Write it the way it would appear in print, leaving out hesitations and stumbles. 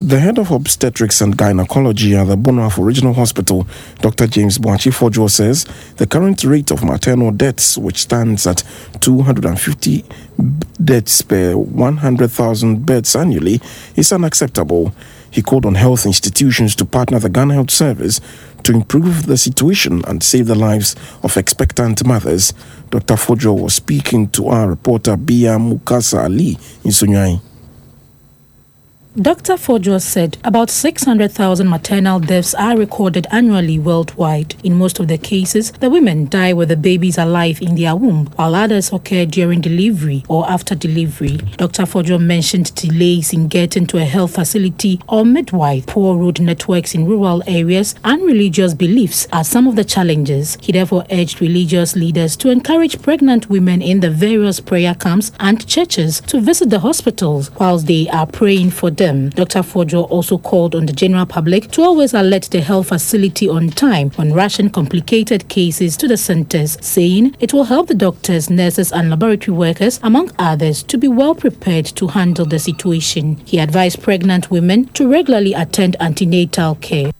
The head of obstetrics and gynecology at the Bonoafo Regional Hospital, Dr. James Boachi Fojo, says the current rate of maternal deaths, which stands at 250 deaths per 100,000 births annually, is unacceptable. He called on health institutions to partner the Ghana Health Service to improve the situation and save the lives of expectant mothers. Dr. Fojo was speaking to our reporter Bia Mukasa Ali in Sunyai. Dr. Fojo said about 600,000 maternal deaths are recorded annually worldwide. In most of the cases, the women die with the babies alive in their womb, while others occur during delivery or after delivery. Dr. Fojo mentioned delays in getting to a health facility or midwife, poor road networks in rural areas, and religious beliefs are some of the challenges. He therefore urged religious leaders to encourage pregnant women in the various prayer camps and churches to visit the hospitals whilst they are praying for them. Dr. Fojo also called on the general public to always alert the health facility on time when rushing complicated cases to the centers, saying it will help the doctors, nurses and laboratory workers, among others, to be well prepared to handle the situation. He advised pregnant women to regularly attend antenatal care.